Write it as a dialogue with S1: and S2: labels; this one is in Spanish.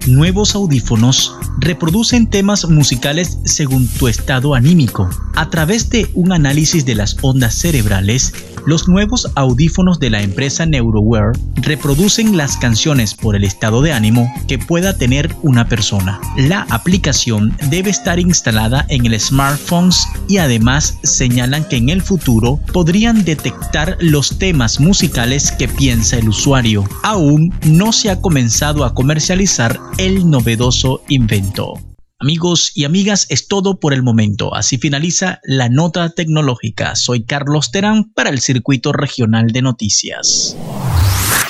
S1: nuevos audífonos reproducen temas musicales según tu estado anímico. A través de un análisis de las ondas cerebrales, los nuevos audífonos de la empresa Neuroware reproducen las canciones por el estado de ánimo que pueda tener una persona. La aplicación debe estar instalada en el smartphone y además señalan que en el futuro podrían detectar los temas musicales que piensa el usuario. Aún no se ha comenzado a comercializar el novedoso invento. Amigos y amigas, es todo por el momento. Así finaliza la nota tecnológica. Soy Carlos Terán para el Circuito Regional de Noticias.